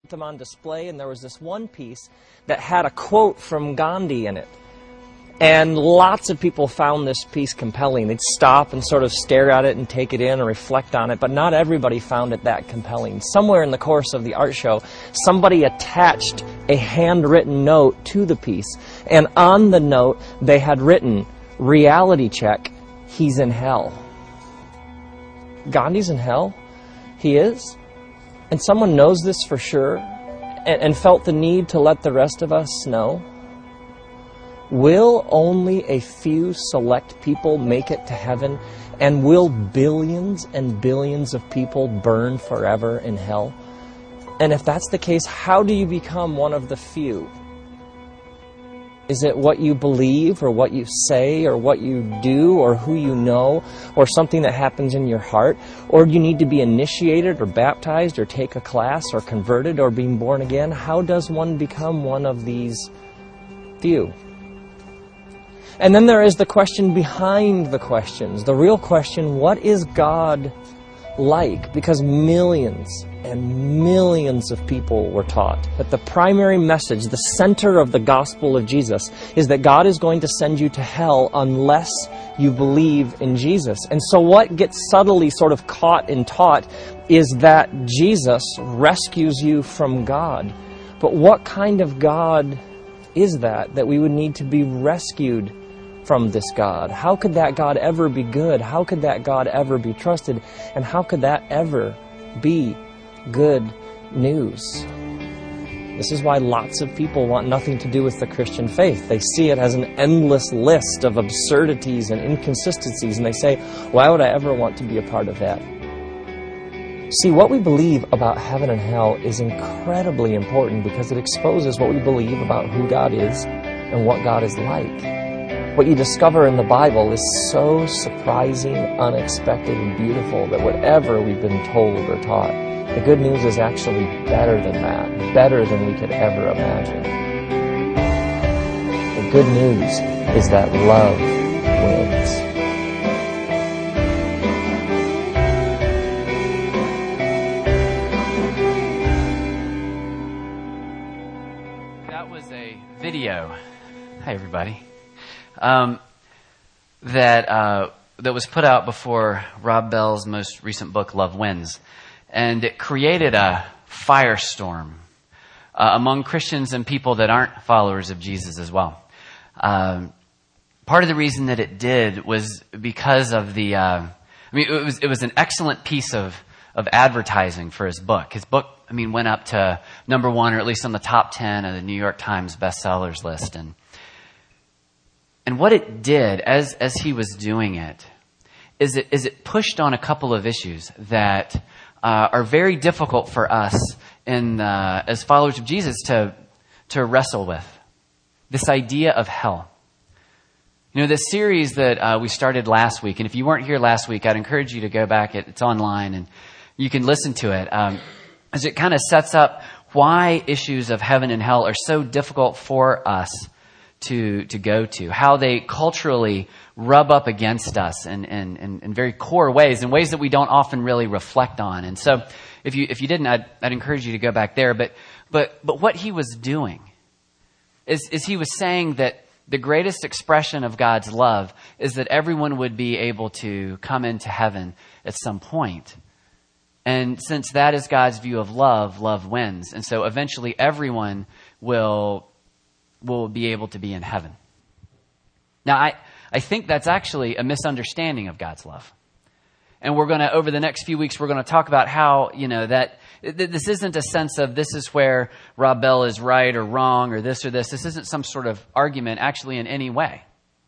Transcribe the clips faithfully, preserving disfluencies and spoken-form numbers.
them on display, and there was this one piece that had a quote from Gandhi in it. And lots of people found this piece compelling. They'd stop and sort of stare at it and take it in and reflect on it, but not everybody found it that compelling. Somewhere in the course of the art show, somebody attached a handwritten note to the piece, and on the note, they had written, "Reality check, he's in hell." Gandhi's in hell? He is? And someone knows this for sure and, and felt the need to let the rest of us know? Will only a few select people make it to heaven? And will billions and billions of people burn forever in hell? And if that's the case, how do you become one of the few? Is it what you believe or what you say or what you do or who you know or something that happens in your heart? Or do you need to be initiated or baptized or take a class or converted or being born again? How does one become one of these few? And then there is the question behind the questions. The real question, what is God like? Because millions and millions of people were taught that the primary message, the center of the gospel of Jesus, is that God is going to send you to hell unless you believe in Jesus. And so what gets subtly sort of caught and taught is that Jesus rescues you from God. But what kind of God is that, that we would need to be rescued from this God? How could that God ever be good? How could that God ever be trusted? And how could that ever be good news? This is why lots of people want nothing to do with the Christian faith. They see it as an endless list of absurdities and inconsistencies, and they say, why would I ever want to be a part of that? See, what we believe about heaven and hell is incredibly important because it exposes what we believe about who God is and what God is like. What you discover in the Bible is so surprising, unexpected, and beautiful that whatever we've been told or taught, the good news is actually better than that, better than we could ever imagine. The good news is that love wins. That was a video. Hi, everybody. Um, that uh, that was put out before Rob Bell's most recent book, Love Wins. And it created a firestorm uh, among Christians and people that aren't followers of Jesus as well. Um, part of the reason that it did was because of the... Uh, I mean, it was it was an excellent piece of, of advertising for his book. His book, I mean, went up to number one, or at least on the top ten of the New York Times bestsellers list. And And what it did, as as he was doing it, is it is it pushed on a couple of issues that uh, are very difficult for us in uh, as followers of Jesus to to wrestle with. This idea of hell. You know, this series that uh, we started last week, and if you weren't here last week, I'd encourage you to go back. It, it's online, and you can listen to it. Um, as it kind of sets up why issues of heaven and hell are so difficult for us to to go to, how they culturally rub up against us in, in, in, in very core ways, in ways that we don't often really reflect on. And so if you if you didn't, I'd, I'd encourage you to go back there. But but but what he was doing is, is he was saying that the greatest expression of God's love is that everyone would be able to come into heaven at some point. And since that is God's view of love, love wins. And so eventually everyone will will be able to be in heaven. Now, I, I think that's actually a misunderstanding of God's love. And we're going to, over the next few weeks, we're going to talk about how, you know, that th- this isn't a sense of this is where Rob Bell is right or wrong or this or this. This isn't some sort of argument actually in any way.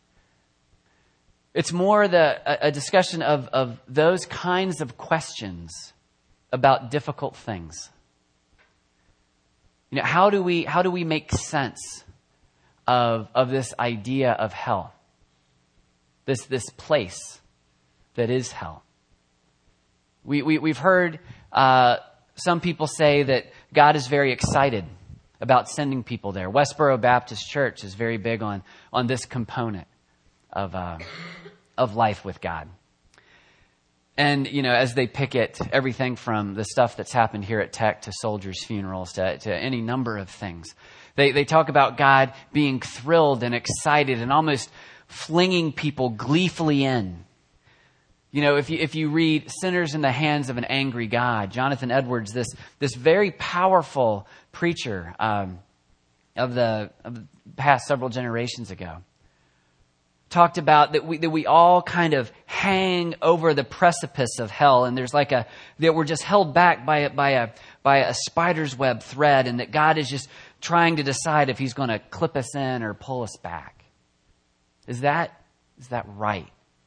It's more the a, a discussion of, of those kinds of questions about difficult things. You know, how do we how do we make sense of of this idea of hell? This this place that is hell. We, we we've heard uh, some people say that God is very excited about sending people there. Westboro Baptist Church is very big on on this component of uh, of life with God. And, you know, as they picket everything from the stuff that's happened here at Tech to soldiers' funerals to, to any number of things, they, they talk about God being thrilled and excited and almost flinging people gleefully in. You know, if you, if you read Sinners in the Hands of an Angry God, Jonathan Edwards, this, this very powerful preacher um, of, the, of the past several generations ago, talked about that we that we all kind of hang over the precipice of hell, and there's like a that we're just held back by a by a by a spider's web thread, and that God is just trying to decide if He's going to clip us in or pull us back. Is that is that right?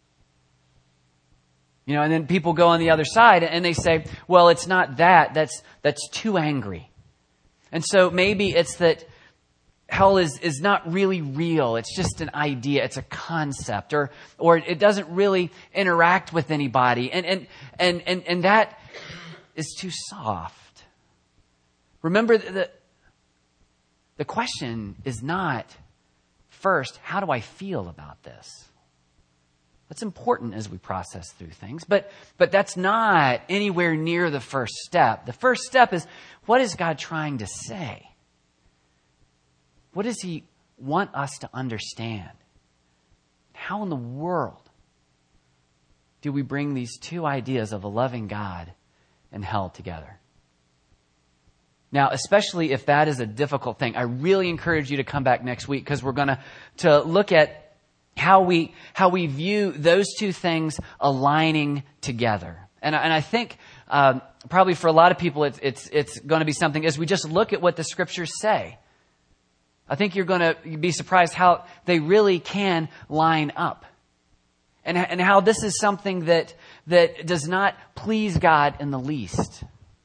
You know, and then people go on the other side and they say, well, it's not that. That's that's too angry. And so maybe it's that hell is, is not really real. It's just an idea. It's a concept, or or it doesn't really interact with anybody. And and and and, and that is too soft. Remember, the the question is not first, how do I feel about this? That's important as we process through things, but but that's not anywhere near the first step. The first step is, what is God trying to say? What does He want us to understand? How in the world do we bring these two ideas of a loving God and hell together? Now, especially if that is a difficult thing, I really encourage you to come back next week, because we're going to to look at how we how we view those two things aligning together. And, and I think um, probably for a lot of people, it's it's it's going to be something as we just look at what the Scriptures say. I think you're going to be surprised how they really can line up, and and how this is something that that does not please God in the least.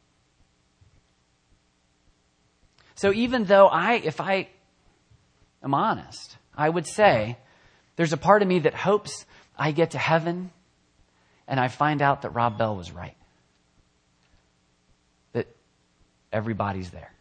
So even though I, if I am honest, I would say there's a part of me that hopes I get to heaven and I find out that Rob Bell was right, that everybody's there.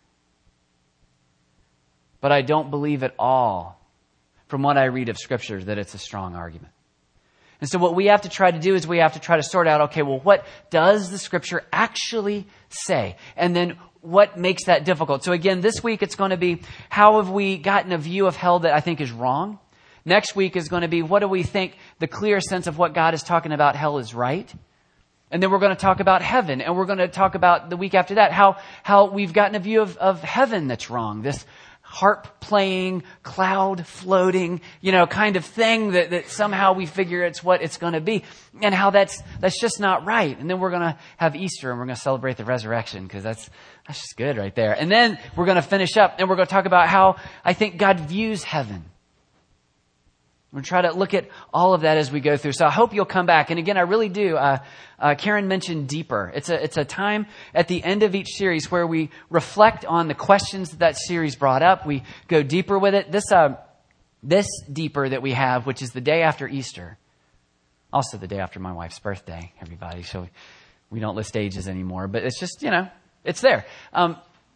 But I don't believe at all, from what I read of Scripture, that it's a strong argument. And so what we have to try to do is we have to try to sort out, okay, well, what does the Scripture actually say? And then what makes that difficult? So again, this week it's going to be, how have we gotten a view of hell that I think is wrong? Next week is going to be, what do we think the clear sense of what God is talking about hell is right? And then we're going to talk about heaven, and we're going to talk about the week after that, how how we've gotten a view of, of heaven that's wrong. This harp playing, cloud floating, you know, kind of thing that, that somehow we figure it's what it's going to be, and how that's that's just not right. And then we're going to have Easter, and we're going to celebrate the resurrection, because that's that's just good right there. And then we're going to finish up, and we're going to talk about how I think God views heaven. We're going to try to look at all of that as we go through. So I hope you'll come back. And again, I really do. Uh, uh, Karen mentioned Deeper. It's a it's a time at the end of each series where we reflect on the questions that that series brought up. We go deeper with it. This uh, this Deeper that we have, which is the day after Easter, also the day after my wife's birthday, everybody. So we don't list ages anymore, but it's just, you know, it's there. Um,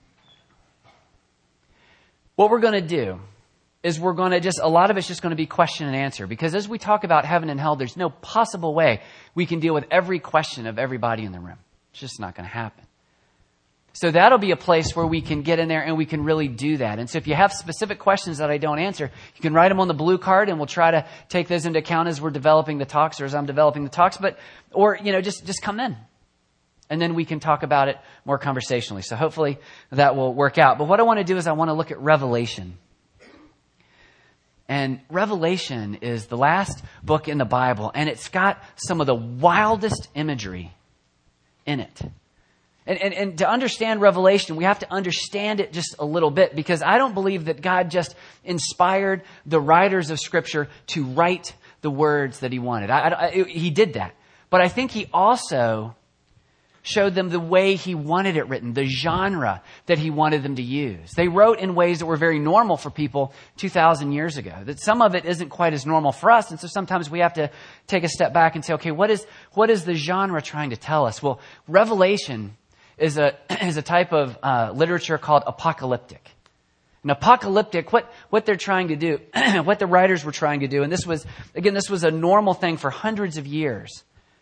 what we're going to do is we're going to just, a lot of it's just going to be question and answer. Because as we talk about heaven and hell, there's no possible way we can deal with every question of everybody in the room. It's just not going to happen. So that'll be a place where we can get in there and we can really do that. And so if you have specific questions that I don't answer, you can write them on the blue card, and we'll try to take those into account as we're developing the talks, or as I'm developing the talks. But, or, you know, just, just come in. And then we can talk about it more conversationally. So hopefully that will work out. But what I want to do is I want to look at Revelation. And Revelation is the last book in the Bible, and it's got some of the wildest imagery in it. And, and, and to understand Revelation, we have to understand it just a little bit, because I don't believe that God just inspired the writers of Scripture to write the words that He wanted. I, I, He did that. But I think He also showed them the way He wanted it written, the genre that He wanted them to use. They wrote in ways that were very normal for people two thousand years ago. That some of it isn't quite as normal for us, and so sometimes we have to take a step back and say, okay, what is what is the genre trying to tell us? Well, Revelation is a is a type of uh, literature called apocalyptic. And apocalyptic, what what they're trying to do, what the writers were trying to do, and this was again, this was a normal thing for hundreds of years,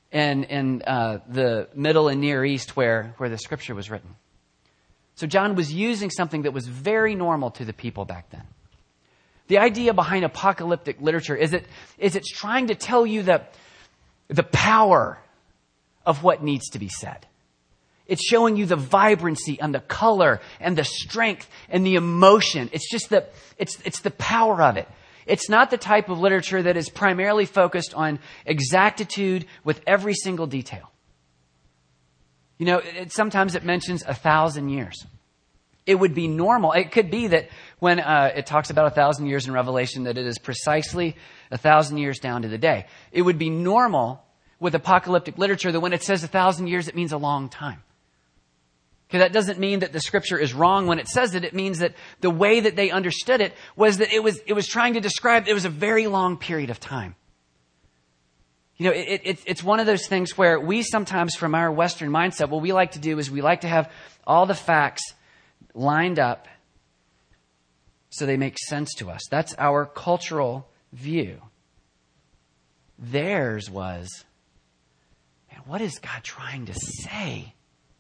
in, in uh, the Middle and Near East where, where the scripture was written. So John was using something that was very normal to the people back then. The idea behind apocalyptic literature is it is it's trying to tell you the, the power of what needs to be said. It's showing you the vibrancy and the color and the strength and the emotion. It's just the, it's, it's the power of it. It's not the type of literature that is primarily focused on exactitude with every single detail. You know, it, sometimes it mentions a thousand years. It would be normal. It could be that when uh, it talks about a thousand years in Revelation, that it is precisely a thousand years down to the day. It would be normal with apocalyptic literature that when it says a thousand years, it means a long time. Okay, that doesn't mean that the scripture is wrong when it says it. It means that the way that they understood it was that it was it was trying to describe it was a very long period of time. You know, it, it, it's one of those things where we sometimes, from our Western mindset, what we like to do is we like to have all the facts lined up so they make sense to us. That's our cultural view. Theirs was, man, what is God trying to say?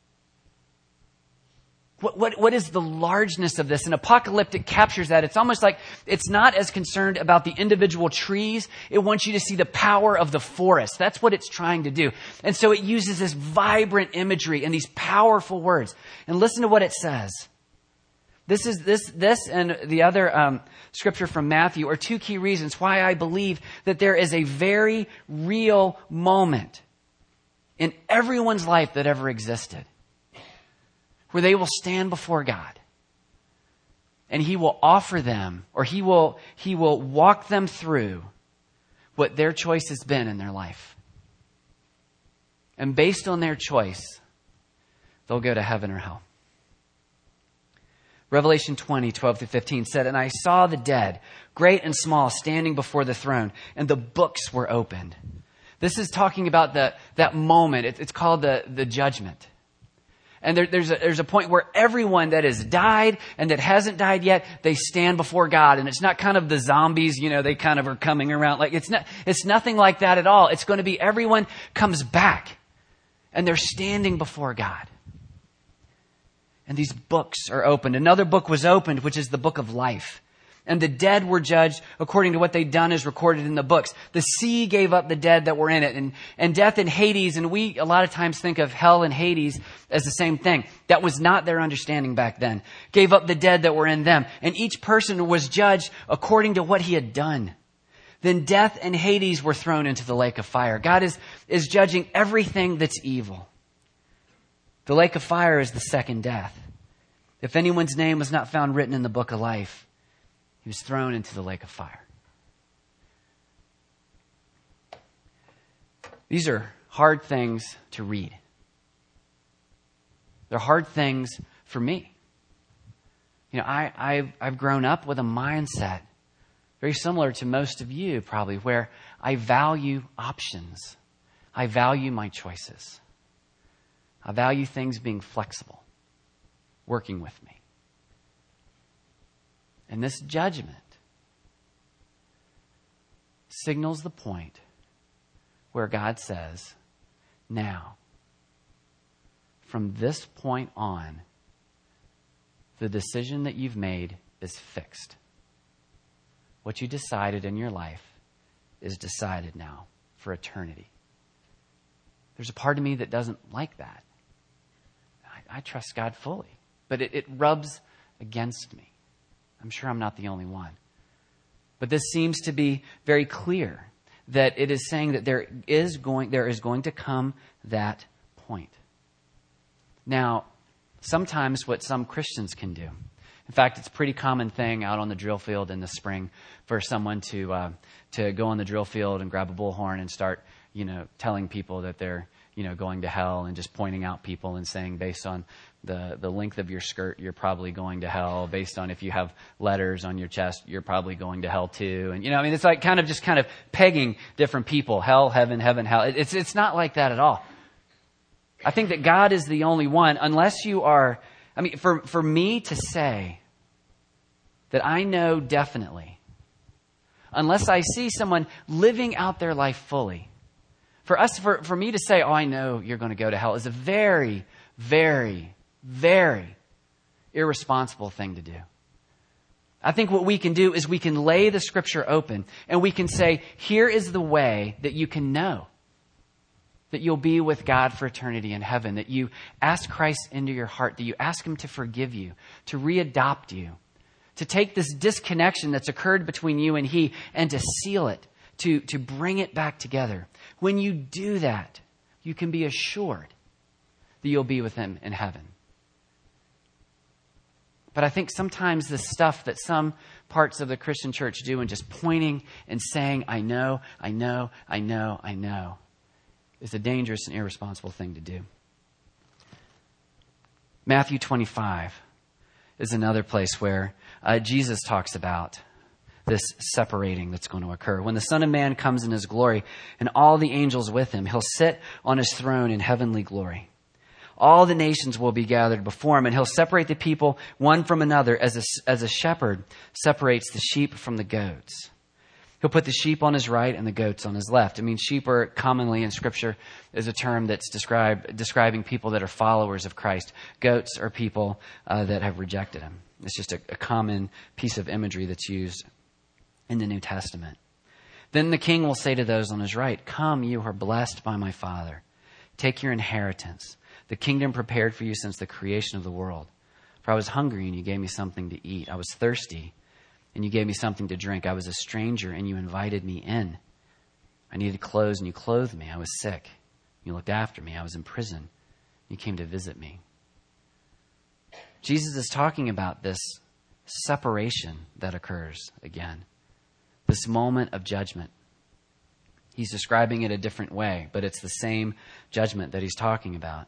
What, what, what is the largeness of this? And apocalyptic captures that. It's almost like it's not as concerned about the individual trees. It wants you to see the power of the forest. That's what it's trying to do. And so it uses this vibrant imagery and these powerful words. And listen to what it says. This is this this and the other um, scripture from Matthew are two key reasons why I believe that there is a very real moment in everyone's life that ever existed where they will stand before God and He will offer them, or He will He will walk them through what their choice has been in their life. And based on their choice, they'll go to heaven or hell. Revelation twenty, twelve through fifteen said, "And I saw the dead, great and small, standing before the throne, and the books were opened." This is talking about the that moment. It, it's called the, the judgment. And there, there's, a, there's a point where everyone that has died and that hasn't died yet, they stand before God. And it's not kind of the zombies, you know, they kind of are coming around. Like it's not, it's nothing like that at all. It's going to be everyone comes back and they're standing before God. And these books are opened. Another book was opened, which is the book of life. And the dead were judged according to what they'd done as recorded in the books. The sea gave up the dead that were in it. And, and death and Hades, and we a lot of times think of hell and Hades as the same thing. That was not their understanding back then. Gave up the dead that were in them. And each person was judged according to what he had done. Then death and Hades were thrown into the lake of fire. God is, is judging everything that's evil. The lake of fire is the second death. If anyone's name was not found written in the book of life, he was thrown into the lake of fire. These are hard things to read. They're hard things for me. You know, I, I've, I've grown up with a mindset very similar to most of you probably, where I value options. I value my choices. I value things being flexible, working with me. And this judgment signals the point where God says, now, from this point on, the decision that you've made is fixed. What you decided in your life is decided now for eternity. There's a part of me that doesn't like that. I, I trust God fully, but it, it rubs against me. I'm sure I'm not the only one. But this seems to be very clear that it is saying that there is going, there is going to come that point. Now, sometimes what some Christians can do, in fact, it's a pretty common thing out on the drill field in the spring for someone to uh, to go on the drill field and grab a bullhorn and start, you know, telling people that they're, you know, going to hell, and just pointing out people and saying, based on the, the length of your skirt, you're probably going to hell. Based on if you have letters on your chest, you're probably going to hell too. And, you know, I mean, it's like kind of just kind of pegging different people. Hell, heaven, heaven, hell. It, it's, it's not like that at all. I think that God is the only one, unless you are, I mean, for, for me to say that I know definitely, unless I see someone living out their life fully, For us, for, for me to say, oh, I know you're going to go to hell is a very, very, very irresponsible thing to do. I think what we can do is we can lay the scripture open and we can say, here is the way that you can know that you'll be with God for eternity in heaven, that you ask Christ into your heart, that you ask him to forgive you, to readopt you, to take this disconnection that's occurred between you and he and to seal it, to, to bring it back together. When you do that, you can be assured that you'll be with him in heaven. But I think sometimes the stuff that some parts of the Christian church do and just pointing and saying, I know, I know, I know, I know, is a dangerous and irresponsible thing to do. Matthew twenty-five is another place where uh, Jesus talks about this separating that's going to occur. When the Son of Man comes in his glory and all the angels with him, he'll sit on his throne in heavenly glory. All the nations will be gathered before him, and he'll separate the people one from another as a, as a shepherd separates the sheep from the goats. He'll put the sheep on his right and the goats on his left. I mean, sheep are commonly in Scripture is a term that's described, describing people that are followers of Christ. Goats are people uh, that have rejected him. It's just a, a common piece of imagery that's used in the New Testament. Then the king will say to those on his right, come, you are blessed by my Father. Take your inheritance, the kingdom prepared for you since the creation of the world. For I was hungry and you gave me something to eat. I was thirsty and you gave me something to drink. I was a stranger and you invited me in. I needed clothes and you clothed me. I was sick. You looked after me. I was in prison. You came to visit me. Jesus is talking about this separation that occurs again. This moment of judgment. He's describing it a different way, but it's the same judgment that he's talking about.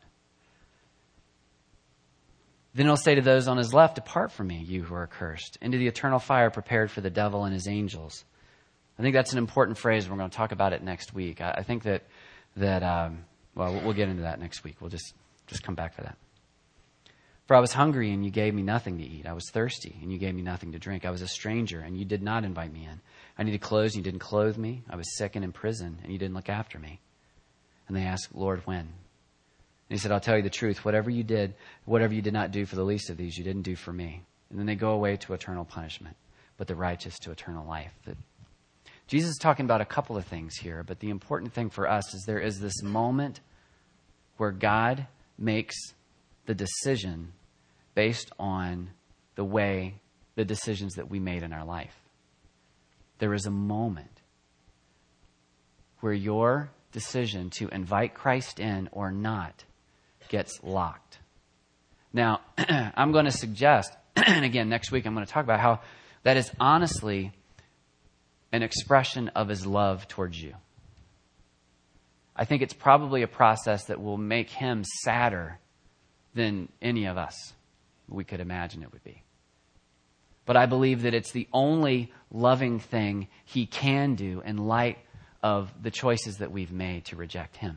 Then he'll say to those on his left, depart from me, you who are cursed, into the eternal fire prepared for the devil and his angels. I think that's an important phrase. We're going to talk about it next week. I, I think that, that um, well, we'll get into that next week. We'll just, just come back for that. For I was hungry and you gave me nothing to eat. I was thirsty and you gave me nothing to drink. I was a stranger and you did not invite me in. I needed clothes and you didn't clothe me. I was sick and in prison and you didn't look after me. And they asked, Lord, when? And he said, I'll tell you the truth. Whatever you did, whatever you did not do for the least of these, you didn't do for me. And then they go away to eternal punishment, but the righteous to eternal life. That Jesus is talking about a couple of things here, but the important thing for us is there is this moment where God makes the decision based on the way, the decisions that we made in our life. There is a moment where your decision to invite Christ in or not gets locked. Now, I'm going to suggest, and again, next week I'm going to talk about how that is honestly an expression of his love towards you. I think it's probably a process that will make him sadder than any of us we could imagine it would be. But I believe that it's the only loving thing he can do in light of the choices that we've made to reject him.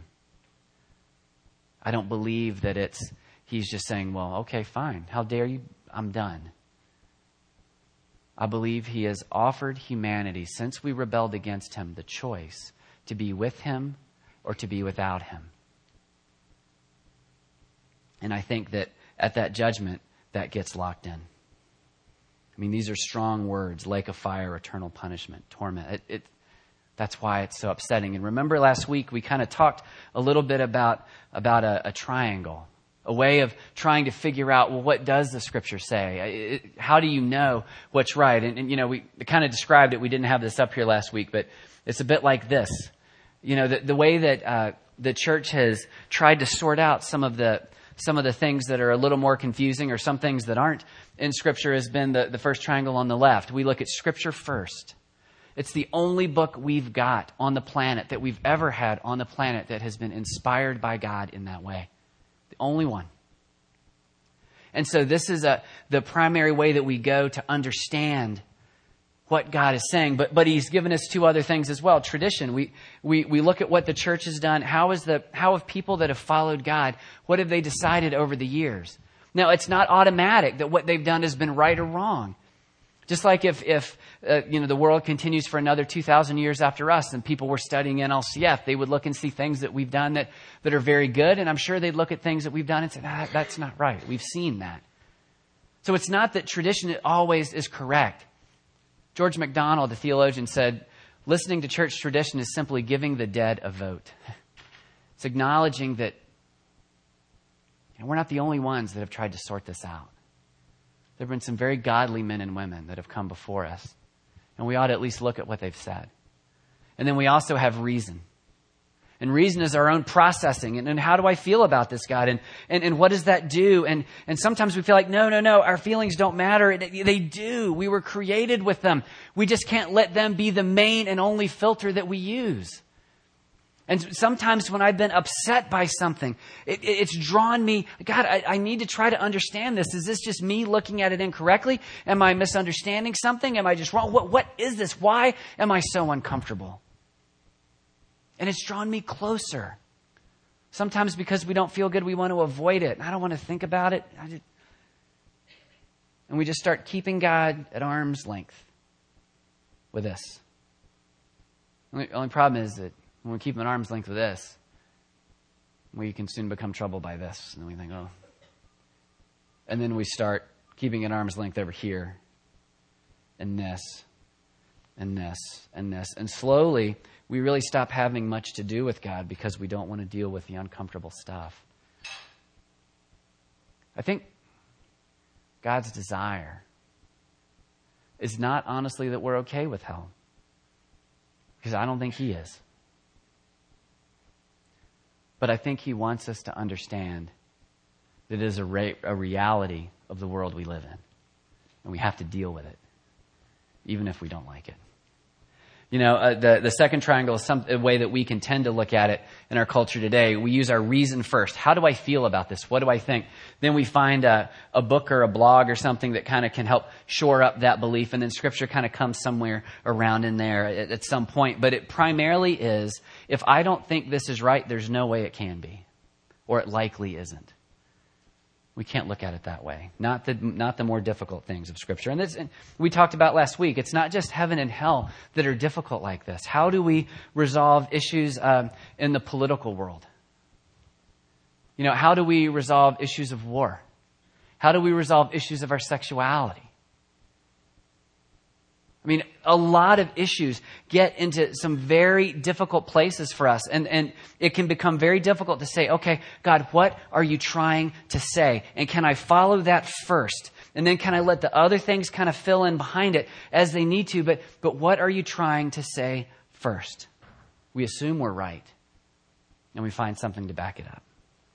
I don't believe that it's he's just saying, well, okay, fine. How dare you? I'm done. I believe he has offered humanity, since we rebelled against him, the choice to be with him or to be without him. And I think that at that judgment, that gets locked in. I mean, these are strong words, lake of fire, eternal punishment, torment. It, it, that's why it's so upsetting. And remember last week, we kind of talked a little bit about, about a, a triangle, a way of trying to figure out, well, what does the Scripture say? It, how do you know what's right? And, and you know, we kind of described it. We didn't have this up here last week, but it's a bit like this. You know, the, the way that uh, the church has tried to sort out some of the some of the things that are a little more confusing or some things that aren't in Scripture has been the, the first triangle on the left. We look at Scripture first. It's the only book we've got on the planet that we've ever had on the planet that has been inspired by God in that way. The only one. And so this is a the primary way that we go to understand what God is saying. But but he's given us two other things as well. Tradition. We we we look at what the church has done. How is the how have people that have followed God, what have they decided over the years? Now, it's not automatic that what they've done has been right or wrong. Just like if, if uh, you know, the world continues for another two thousand years after us and people were studying N L C F, they would look and see things that we've done that, that are very good. And I'm sure they'd look at things that we've done and say, ah, that's not right. We've seen that. So it's not that tradition always is correct. George MacDonald, the theologian, said, listening to church tradition is simply giving the dead a vote. It's acknowledging that you know, we're not the only ones that have tried to sort this out. There have been some very godly men and women that have come before us. And we ought to at least look at what they've said. And then we also have reason. And reason is our own processing. And, and how do I feel about this, God? And, and, and what does that do? And, and sometimes we feel like, no, no, no, our feelings don't matter. They do. We were created with them. We just can't let them be the main and only filter that we use. And sometimes when I've been upset by something, it, it's drawn me, God, I, I need to try to understand this. Is this just me looking at it incorrectly? Am I misunderstanding something? Am I just wrong? What, what is this? Why am I so uncomfortable? And it's drawn me closer. Sometimes because we don't feel good, we want to avoid it. I don't want to think about it. I just... And we just start keeping God at arm's length with this. The only problem is that when we keep him at arm's length with this, we can soon become troubled by this. And we think, oh. And then we start keeping at arm's length over here, and this, and this, and this. And slowly, we really stop having much to do with God because we don't want to deal with the uncomfortable stuff. I think God's desire is not honestly that we're okay with hell, because I don't think he is. But I think he wants us to understand that it is a, re- a reality of the world we live in. And we have to deal with it, even if we don't like it. You know, uh, the, the second triangle is some, a way that we can tend to look at it in our culture today. We use our reason first. How do I feel about this? What do I think? Then we find a, a book or a blog or something that kind of can help shore up that belief. And then Scripture kind of comes somewhere around in there at, at some point. But it primarily is, if I don't think this is right, there's no way it can be. Or it likely isn't. We can't look at it that way. Not the not the more difficult things of Scripture. And, this, and we talked about last week, it's not just heaven and hell that are difficult like this. How do we resolve issues um, in the political world? You know, how do we resolve issues of war? How do we resolve issues of our sexuality? I mean, a lot of issues get into some very difficult places for us. And, and it can become very difficult to say, okay, God, what are you trying to say? And can I follow that first? And then can I let the other things kind of fill in behind it as they need to? But, but what are you trying to say first? We assume we're right. And we find something to back it up.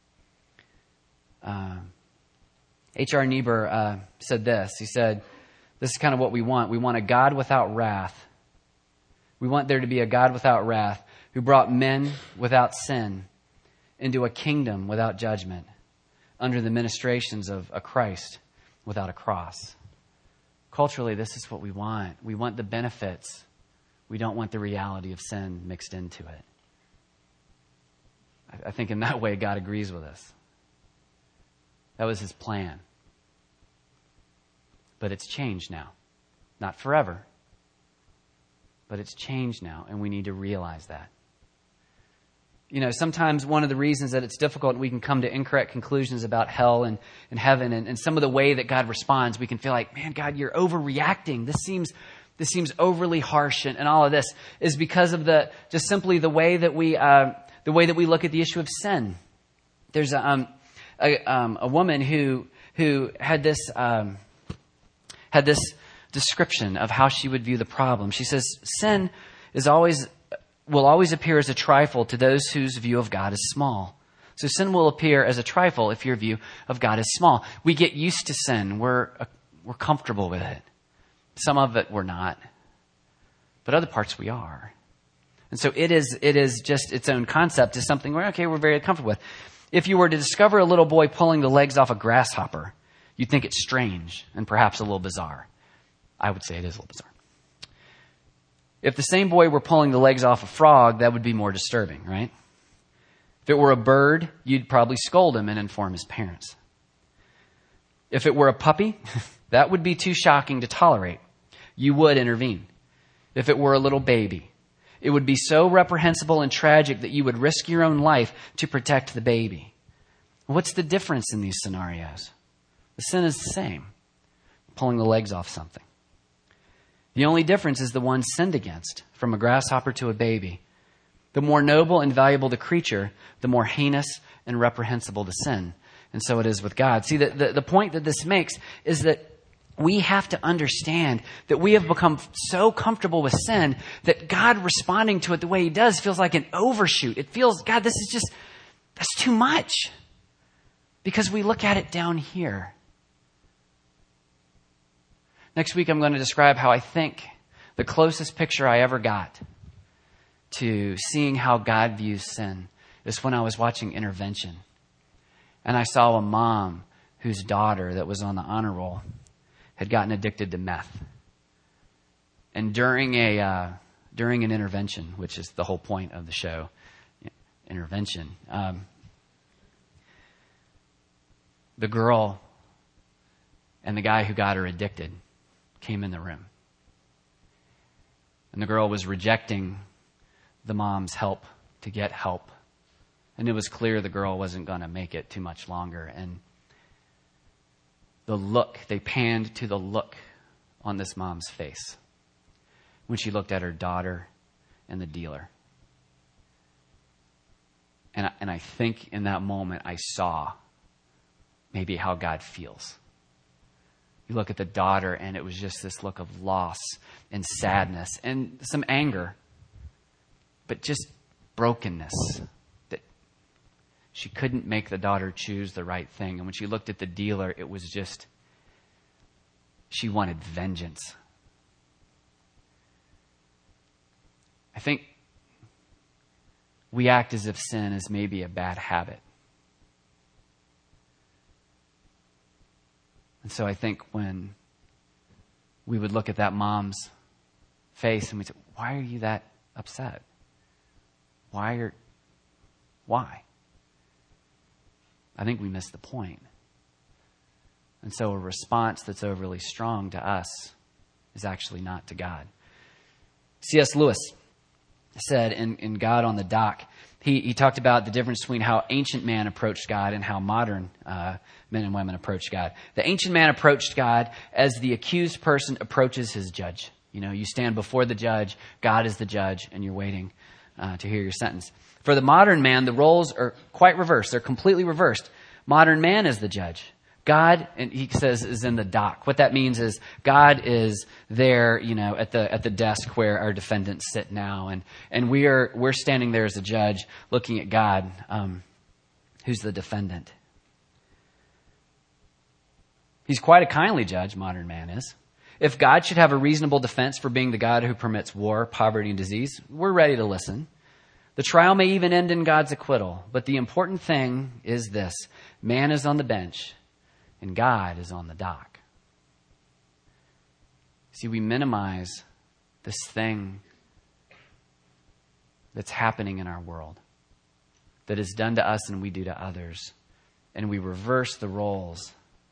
Uh, H R Niebuhr uh, said this. He said, this is kind of what we want. We want a God without wrath. We want there to be a God without wrath who brought men without sin into a kingdom without judgment under the ministrations of a Christ without a cross. Culturally, this is what we want. We want the benefits. We don't want the reality of sin mixed into it. I think in that way, God agrees with us. That was his plan. But it's changed now. Not forever. But it's changed now, and we need to realize that. You know, sometimes one of the reasons that it's difficult and we can come to incorrect conclusions about hell and, and heaven and, and some of the way that God responds, we can feel like, man, God, you're overreacting. This seems this seems overly harsh and, and all of this is because of the just simply the way that we uh, the way that we look at the issue of sin. There's a, um, a, um, a woman who who had this... Um, had this description of how she would view the problem. She says, sin is always will always appear as a trifle to those whose view of God is small. So sin will appear as a trifle if your view of God is small. We get used to sin. We're uh, we're comfortable with it. Some of it we're not. But other parts we are. And so it is it is just its own concept is something we're okay, we're very comfortable with. If you were to discover a little boy pulling the legs off a grasshopper, you'd think it's strange and perhaps a little bizarre. I would say it is a little bizarre. If the same boy were pulling the legs off a frog, that would be more disturbing, right? If it were a bird, you'd probably scold him and inform his parents. If it were a puppy, that would be too shocking to tolerate. you would intervene. If it were a little baby, it would be so reprehensible and tragic that you would risk your own life to protect the baby. What's the difference in these scenarios? The sin is the same, pulling the legs off something. The only difference is the one sinned against, from a grasshopper to a baby. The more noble and valuable the creature, the more heinous and reprehensible the sin. And so it is with God. See, the, the, the point that this makes is that we have to understand that we have become so comfortable with sin that God responding to it the way he does feels like an overshoot. It feels, God, this is just, that's too much. Because we look at it down here. Next week, I'm going to describe how I think the closest picture I ever got to seeing how God views sin is when I was watching Intervention. And I saw a mom whose daughter that was on the honor roll had gotten addicted to meth. And during a uh, during an intervention, which is the whole point of the show, Intervention, um, the girl and the guy who got her addicted came in the room. And the girl was rejecting the mom's help to get help. And it was clear the girl wasn't going to make it too much longer. And the look, they panned to the look on this mom's face when she looked at her daughter and the dealer. And I, and I think in that moment I saw maybe how God feels. You look at the daughter and it was just this look of loss and sadness and some anger, but just brokenness. That she couldn't make the daughter choose the right thing. And when she looked at the dealer, it was just, she wanted vengeance. I think we act as if sin is maybe a bad habit. And so I think when we would look at that mom's face and we'd say, why are you that upset? Why are, why? I think we miss the point. And so a response that's overly strong to us is actually not to God. C S Lewis said in, in God on the Dock, he, he talked about the difference between how ancient man approached God and how modern uh, men and women approach God. The ancient man approached God as the accused person approaches his judge. You know, you stand before the judge, God is the judge, and you're waiting uh, to hear your sentence. For the modern man, the roles are quite reversed. They're completely reversed. Modern man is the judge. God, and he says, is in the dock. What that means is God is there, you know, at the at the desk where our defendants sit now, and and we are we're standing there as a judge, looking at God, um, who's the defendant. He's quite a kindly judge, modern man is. If God should have a reasonable defense for being the God who permits war, poverty, and disease, we're ready to listen. The trial may even end in God's acquittal, but the important thing is this: man is on the bench, and God is on the dock. See, we minimize this thing that's happening in our world, that is done to us and we do to others, and we reverse the roles.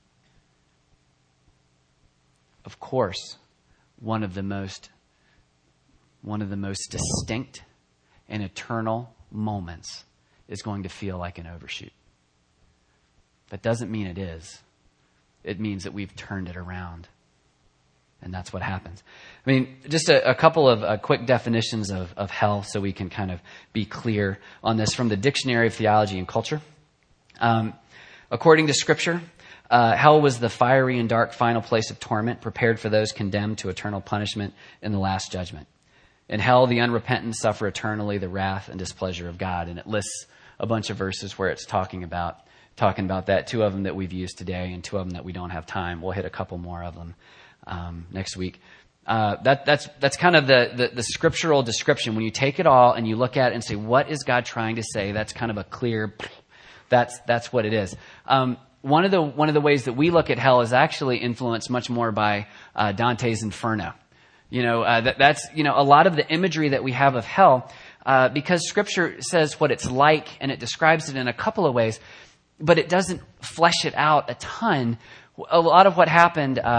Of course, one of the most, one of the most distinct and eternal moments is going to feel like an overshoot. That doesn't mean it is. It means that we've turned it around. And that's what happens. I mean, just a, a couple of uh, quick definitions of, of hell so we can kind of be clear on this from the Dictionary of Theology and Culture. Um, according to Scripture, uh, hell was the fiery and dark final place of torment prepared for those condemned to eternal punishment in the last judgment. In hell, the unrepentant suffer eternally the wrath and displeasure of God. And it lists a bunch of verses where it's talking about talking about that. Two of them that we've used today and two of them that we don't have time. We'll hit a couple more of them um, next week. Uh, that, that's that's kind of the, the, the scriptural description. When you take it all and you look at it and say, what is God trying to say? That's kind of a clear, that's that's what it is. Um, one of the one of the ways that we look at hell is actually influenced much more by uh, Dante's Inferno. You know, uh, that, that's, you know, a lot of the imagery that we have of hell, uh, because Scripture says what it's like and it describes it in a couple of ways, but it doesn't flesh it out a ton. A lot of what happened um,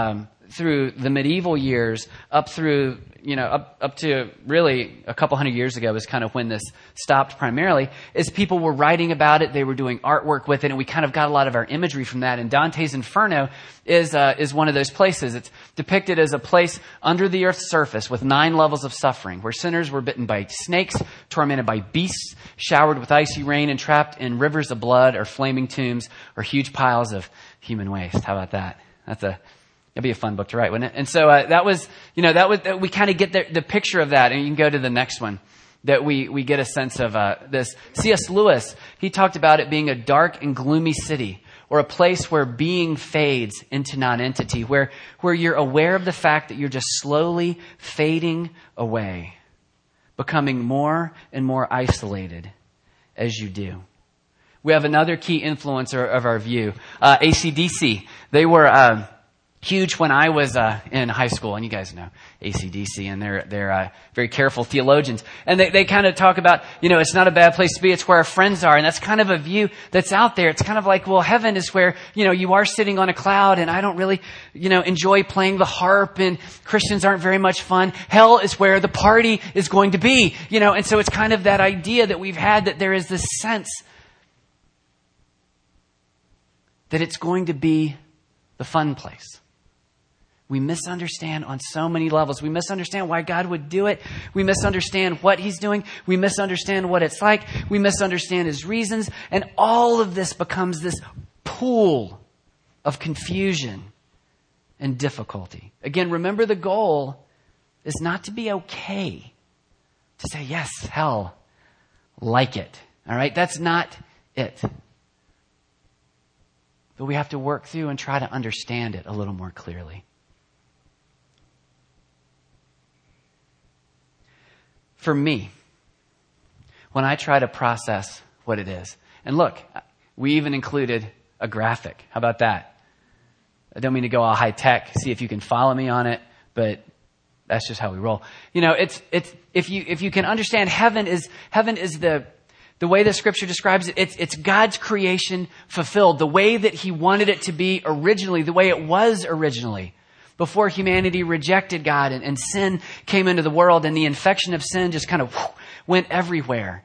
through the medieval years up through, you know, up, up to really a couple hundred years ago is kind of when this stopped primarily, is people were writing about it. They were doing artwork with it, and we kind of got a lot of our imagery from that. And Dante's Inferno is, uh, is one of those places. It's depicted as a place under the earth's surface with nine levels of suffering, where sinners were bitten by snakes, tormented by beasts, showered with icy rain, and trapped in rivers of blood or flaming tombs or huge piles of human waste. How about that? That's a, that'd be a fun book to write, wouldn't it? And so, uh, that was, you know, that was, that we kind of get the, the picture of that. And you can go to the next one that we, we get a sense of, uh, this. C S Lewis, he talked about it being a dark and gloomy city, or a place where being fades into nonentity, where, where you're aware of the fact that you're just slowly fading away, becoming more and more isolated as you do. We have another key influencer of our view, uh, A C D C. They were uh, huge when I was uh, in high school, and you guys know A C D C, and they're they're uh, very careful theologians. And they, they kind of talk about, you know, it's not a bad place to be, it's where our friends are. And that's kind of a view that's out there. It's kind of like, well, heaven is where, you know, you are sitting on a cloud, and I don't really, you know, enjoy playing the harp, and Christians aren't very much fun. Hell is where the party is going to be, you know. And so it's kind of that idea that we've had that there is this sense that it's going to be the fun place. We misunderstand on so many levels. We misunderstand why God would do it. We misunderstand what He's doing. We misunderstand what it's like. We misunderstand His reasons. And all of this becomes this pool of confusion and difficulty. Again, remember, the goal is not to be okay. To say, yes, hell, like it. All right? That's not it. But we have to work through and try to understand it a little more clearly. For me, when I try to process what it is, and look, we even included a graphic. How about that? I don't mean to go all high tech, see if you can follow me on it, but that's just how we roll. You know, it's it's if you if you can understand, heaven is heaven is the The way the Scripture describes it, it's, it's God's creation fulfilled. The way that He wanted it to be originally, the way it was originally. Before humanity rejected God and, and sin came into the world, and the infection of sin just kind of whoosh, went everywhere.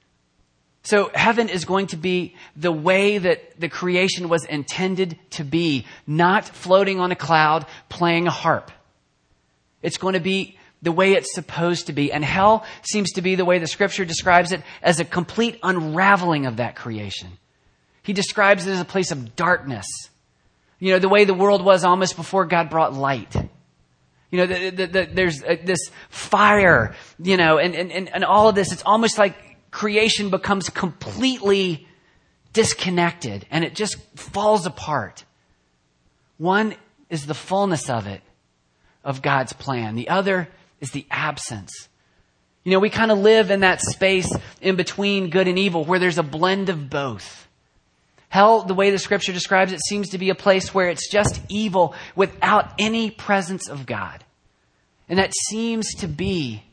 So heaven is going to be the way that the creation was intended to be, not floating on a cloud playing a harp. It's going to be the way it's supposed to be. And hell seems to be the way the Scripture describes it, as a complete unraveling of that creation. He describes it as a place of darkness. You know, the way the world was almost before God brought light. You know, the, the, the, there's this fire, you know, and, and, and all of this. It's almost like creation becomes completely disconnected and it just falls apart. One is the fullness of it, of God's plan. The other is the absence. You know, we kind of live in that space in between good and evil, where there's a blend of both. Hell, the way the Scripture describes it, seems to be a place where it's just evil without any presence of God. And that seems to be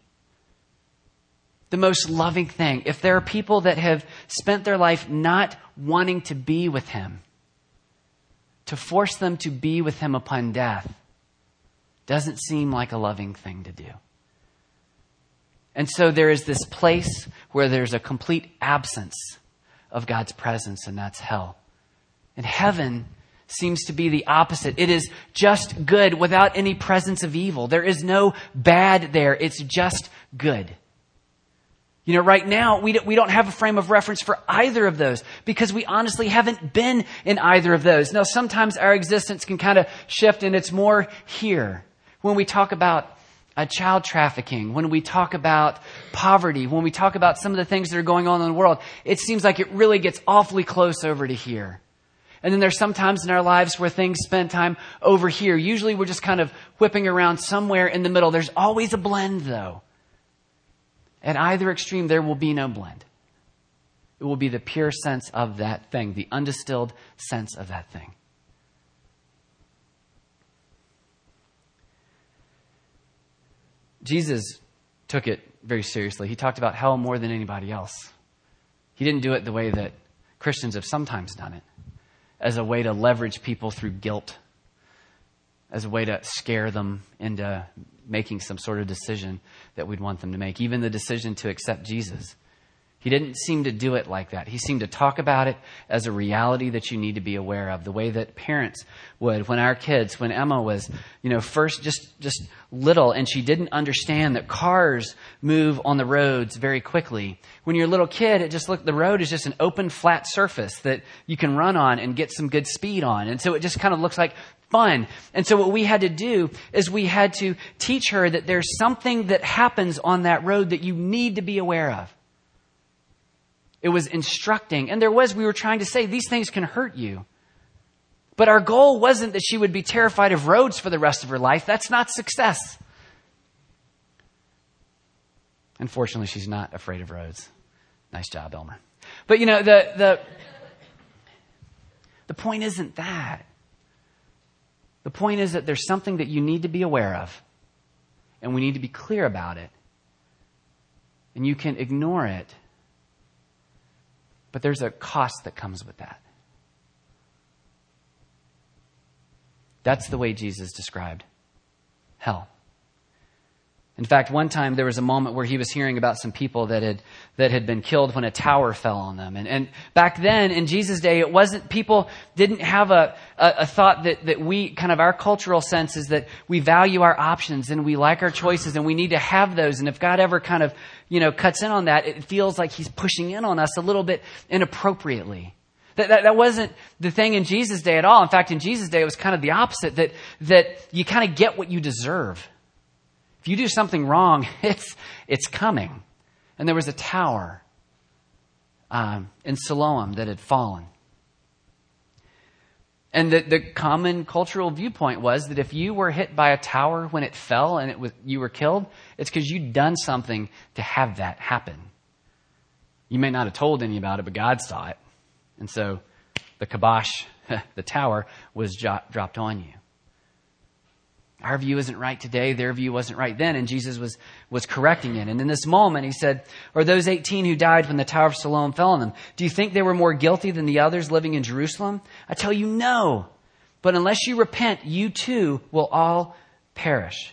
the most loving thing. If there are people that have spent their life not wanting to be with Him, to force them to be with Him upon death doesn't seem like a loving thing to do. And so there is this place where there's a complete absence of God's presence, and that's hell. And heaven seems to be the opposite. It is just good without any presence of evil. There is no bad there. It's just good. You know, right now, we don't, we don't have a frame of reference for either of those because we honestly haven't been in either of those. Now, sometimes our existence can kind of shift, and it's more here. When we talk about uh, child trafficking, when we talk about poverty, when we talk about some of the things that are going on in the world, it seems like it really gets awfully close over to here. And then there's some times in our lives where things spend time over here. Usually we're just kind of whipping around somewhere in the middle. There's always a blend, though. At either extreme, there will be no blend. It will be the pure sense of that thing, the undistilled sense of that thing. Jesus took it very seriously. He talked about hell more than anybody else. He didn't do it the way that Christians have sometimes done it, as a way to leverage people through guilt as a way to scare them into making some sort of decision that we'd want them to make, even the decision to accept Jesus. He didn't seem to do it like that. He seemed to talk about it as a reality that you need to be aware of, the way that parents would when our kids, when Emma was, you know, first just, just little and she didn't understand that cars move on the roads very quickly. When you're a little kid, it just looked, the road is just an open, flat surface that you can run on and get some good speed on. And so it just kind of looks like fun. And so what we had to do is we had to teach her that there's something that happens on that road that you need to be aware of. It was instructing. And there was, we were trying to say, these things can hurt you. But our goal wasn't that she would be terrified of roads for the rest of her life. That's not success. Unfortunately, she's not afraid of roads. Nice job, Elmer. But you know, the, the, the point isn't that. The point is that there's something that you need to be aware of. And we need to be clear about it. And you can ignore it. But there's a cost that comes with that. That's the way Jesus described hell. In fact, one time there was a moment where he was hearing about some people that had that had been killed when a tower fell on them. And, and back then, in Jesus' day, it wasn't, people didn't have a, a, a thought that, that we, kind of our cultural sense is that we value our options and we like our choices and we need to have those. And if God ever kind of, you know, cuts in on that, it feels like he's pushing in on us a little bit inappropriately. That, that, that wasn't the thing in Jesus' day at all. In fact, in Jesus' day, it was kind of the opposite, that, that you kind of get what you deserve. If you do something wrong, it's it's coming. And there was a tower um, in Siloam that had fallen. And the, the common cultural viewpoint was that if you were hit by a tower when it fell and it was you were killed, it's because you'd done something to have that happen. You may not have told any about it, but God saw it. And so the kibosh, the tower, was jo- dropped on you. Our view isn't right today. Their view wasn't right then. And Jesus was, was correcting it. And in this moment, he said, or those eighteen who died when the Tower of Siloam fell on them, do you think they were more guilty than the others living in Jerusalem? I tell you, no. But unless you repent, you too will all perish.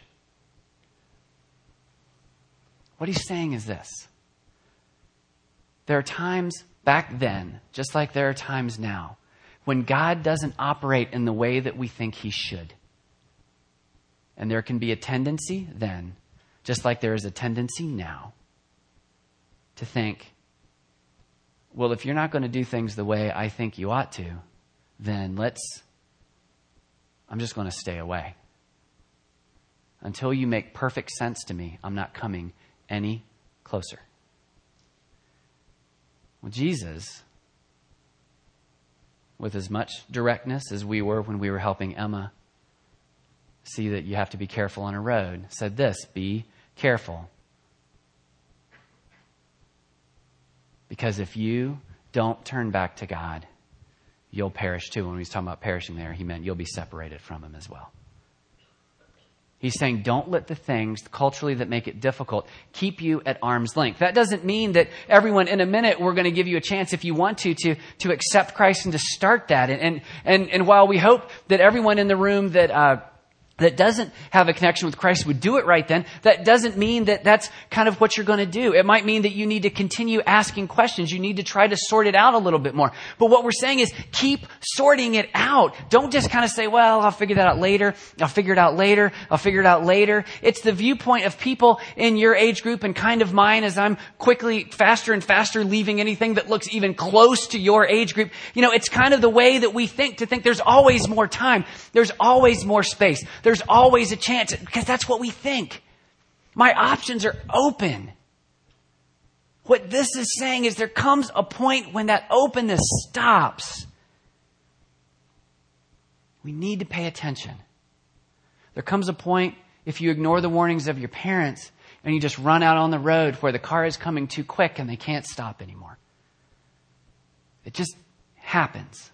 What he's saying is this. There are times back then, just like there are times now, when God doesn't operate in the way that we think he should. And there can be a tendency then, just like there is a tendency now, to think, well, if you're not going to do things the way I think you ought to, then let's, I'm just going to stay away. Until you make perfect sense to me, I'm not coming any closer. Well, Jesus, with as much directness as we were when we were helping Emma see that you have to be careful on a road, said this, be careful. Because if you don't turn back to God, you'll perish too. When he was talking about perishing there, he meant you'll be separated from him as well. He's saying don't let the things culturally that make it difficult keep you at arm's length. That doesn't mean that everyone, in a minute, we're going to give you a chance if you want to, to, to accept Christ and to start that. And, and, and, and while we hope that everyone in the room that, uh, that doesn't have a connection with Christ would do it right then, that doesn't mean that that's kind of what you're going to do. It might mean that you need to continue asking questions. You need to try to sort it out a little bit more. But what we're saying is keep sorting it out. Don't just kind of say, well, I'll figure that out later. I'll figure it out later. I'll figure it out later. It's the viewpoint of people in your age group and kind of mine as I'm quickly, faster and faster leaving anything that looks even close to your age group. You know, it's kind of the way that we think, to think there's always more time. There's always more space. There's always a chance, because that's what we think. My options are open. What this is saying is there comes a point when that openness stops. We need to pay attention. There comes a point, if you ignore the warnings of your parents and you just run out on the road where the car is coming too quick and they can't stop anymore. It just happens.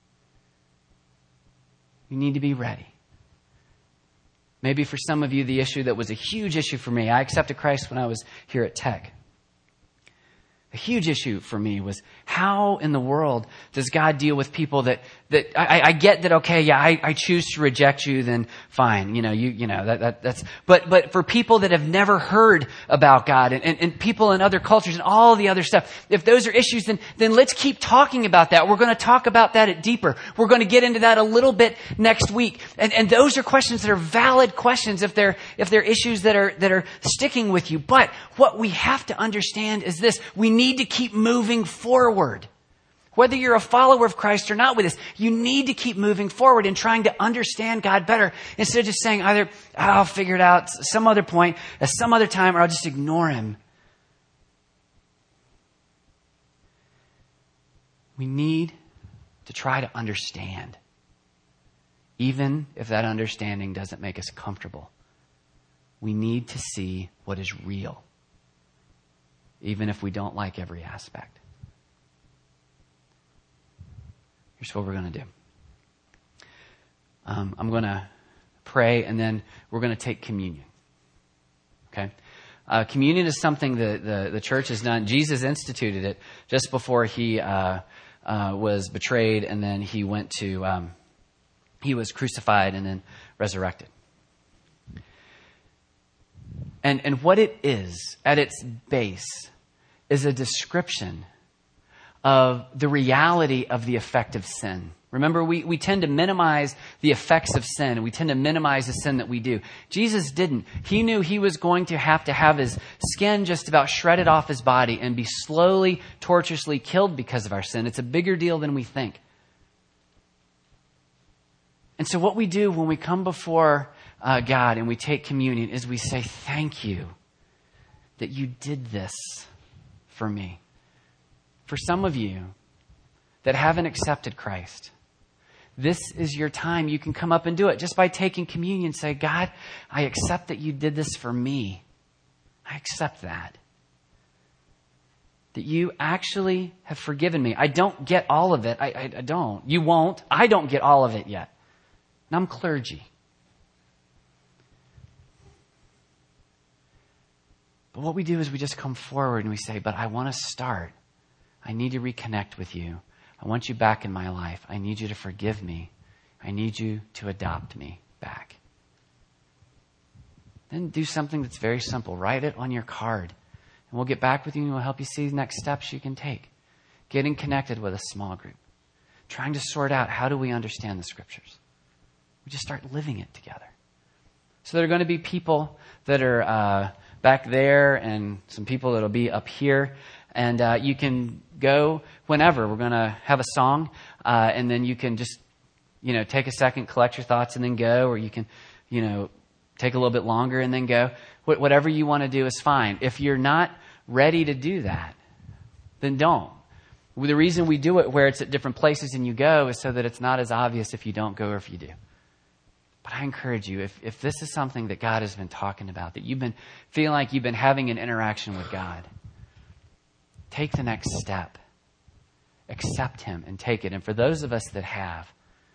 You need to be ready. Maybe for some of you, the issue that was a huge issue for me, I accepted Christ when I was here at Tech. a huge issue for me was how in the world does God deal with people that, that I, I get that, okay, yeah, I, I choose to reject you, then fine. You know, you, you know, that, that, that's, but, but for people that have never heard about God and, and, and people in other cultures and all the other stuff, if those are issues, then, then let's keep talking about that. We're going to talk about that at deeper. We're going to get into that a little bit next week. And, and those are questions that are valid questions if they're, if they're issues that are, that are sticking with you. But what we have to understand is this: we need to keep moving forward. Whether you're a follower of Christ or not with this, you need to keep moving forward and trying to understand God better instead of just saying either, oh, I'll figure it out some other point, at some other time, or I'll just ignore him. We need to try to understand, even if that understanding doesn't make us comfortable. We need to see what is real, even if we don't like every aspect. Here's what we're going to do. Um, I'm going to pray, and then we're going to take communion. Okay? Uh, communion is something that the, the church has done. Jesus instituted it just before he uh, uh, was betrayed, and then he went to, um, he was crucified and then resurrected. And, and what it is, at its base, is a description of the reality of the effect of sin. Remember, we, we tend to minimize the effects of sin, and we tend to minimize the sin that we do. Jesus didn't. He knew he was going to have to have his skin just about shredded off his body and be slowly, tortuously killed because of our sin. It's a bigger deal than we think. And so what we do when we come before uh, God and we take communion is we say, thank you that you did this for me. For some of you that haven't accepted Christ, this is your time. You can come up and do it just by taking communion. Say, God, I accept that you did this for me. I accept that. That you actually have forgiven me. I don't get all of it. I, I, I don't. You won't. I don't get all of it yet. And I'm clergy. But what we do is we just come forward and we say, but I want to start. I need to reconnect with you. I want you back in my life. I need you to forgive me. I need you to adopt me back. Then do something that's very simple. Write it on your card. And we'll get back with you and we'll help you see the next steps you can take. Getting connected with a small group. Trying to sort out, how do we understand the scriptures? We just start living it together. So there are going to be people that are uh, back there and some people that will be up here. And uh, you can go whenever. We're going to have a song, uh, and then you can just, you know, take a second, collect your thoughts, and then go. Or you can, you know, take a little bit longer and then go. Wh- whatever you want to do is fine. If you're not ready to do that, then don't. The reason we do it where it's at different places and you go is so that it's not as obvious if you don't go or if you do. But I encourage you, if, if this is something that God has been talking about, that you've been feeling like you've been having an interaction with God, take the next step. Accept him and take it. And for those of us that have,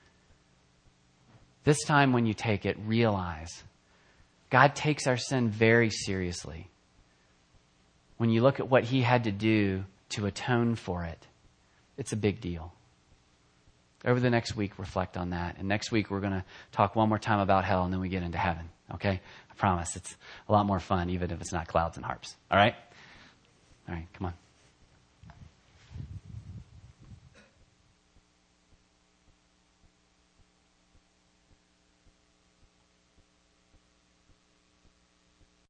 this time when you take it, realize God takes our sin very seriously. When you look at what he had to do to atone for it, it's a big deal. Over the next week, reflect on that. And next week, we're going to talk one more time about hell, and then we get into heaven. Okay? I promise it's a lot more fun, even if it's not clouds and harps. All right? All right, come on.